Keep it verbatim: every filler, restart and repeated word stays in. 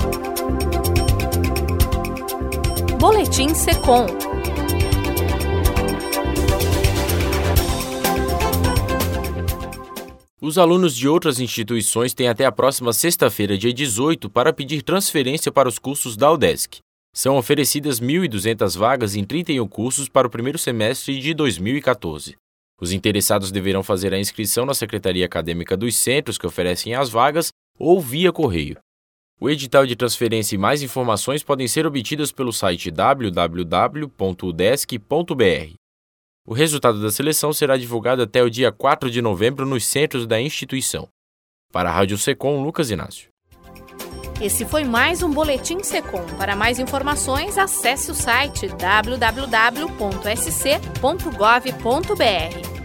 Boletim Secom. Os alunos de outras instituições têm até a próxima sexta-feira, dia dezoito, para pedir transferência para os cursos da UDESC. São oferecidas mil e duzentas vagas em trinta e um cursos para o primeiro semestre de dois mil e quatorze. Os interessados deverão fazer a inscrição na Secretaria Acadêmica dos centros que oferecem as vagas ou via correio. O edital de transferência e mais informações podem ser obtidas pelo site w w w ponto udesc ponto b r. O resultado da seleção será divulgado até o dia quatro de novembro nos centros da instituição. Para a Rádio Secom, Lucas Inácio. Esse foi mais um Boletim Secom. Para mais informações, acesse o site w w w ponto s c ponto gov ponto b r.